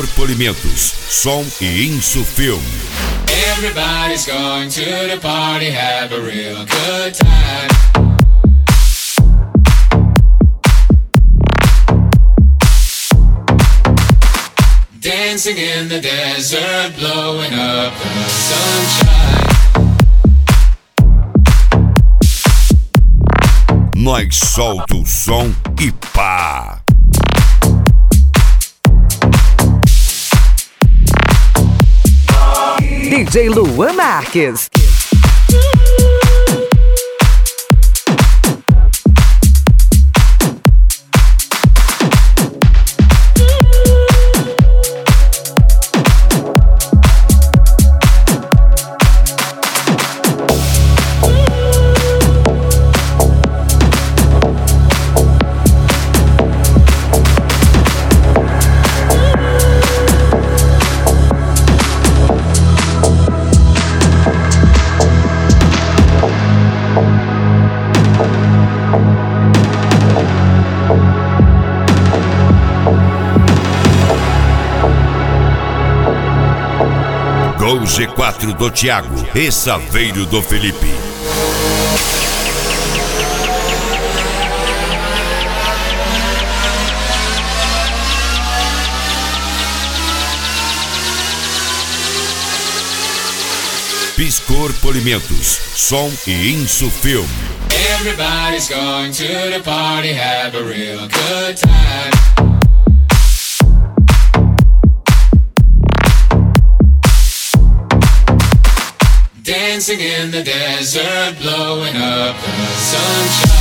Piscor Polimentos, som e insufilme. Everybody's going to the party, have a real good time. Dancing in the desert, blowing up the sunshine. Nós solta o som e pá! DJ Luan Marques. Gol G4 do Thiago e Saveiro do Felipe. Piscor Polimentos, som e insufilme. Everybody's going to the party, have a real good time. Dancing in the desert, blowing up the sunshine.